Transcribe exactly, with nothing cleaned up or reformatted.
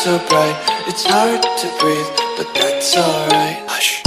so bright, it's hard to breathe, but that's alright. Hush.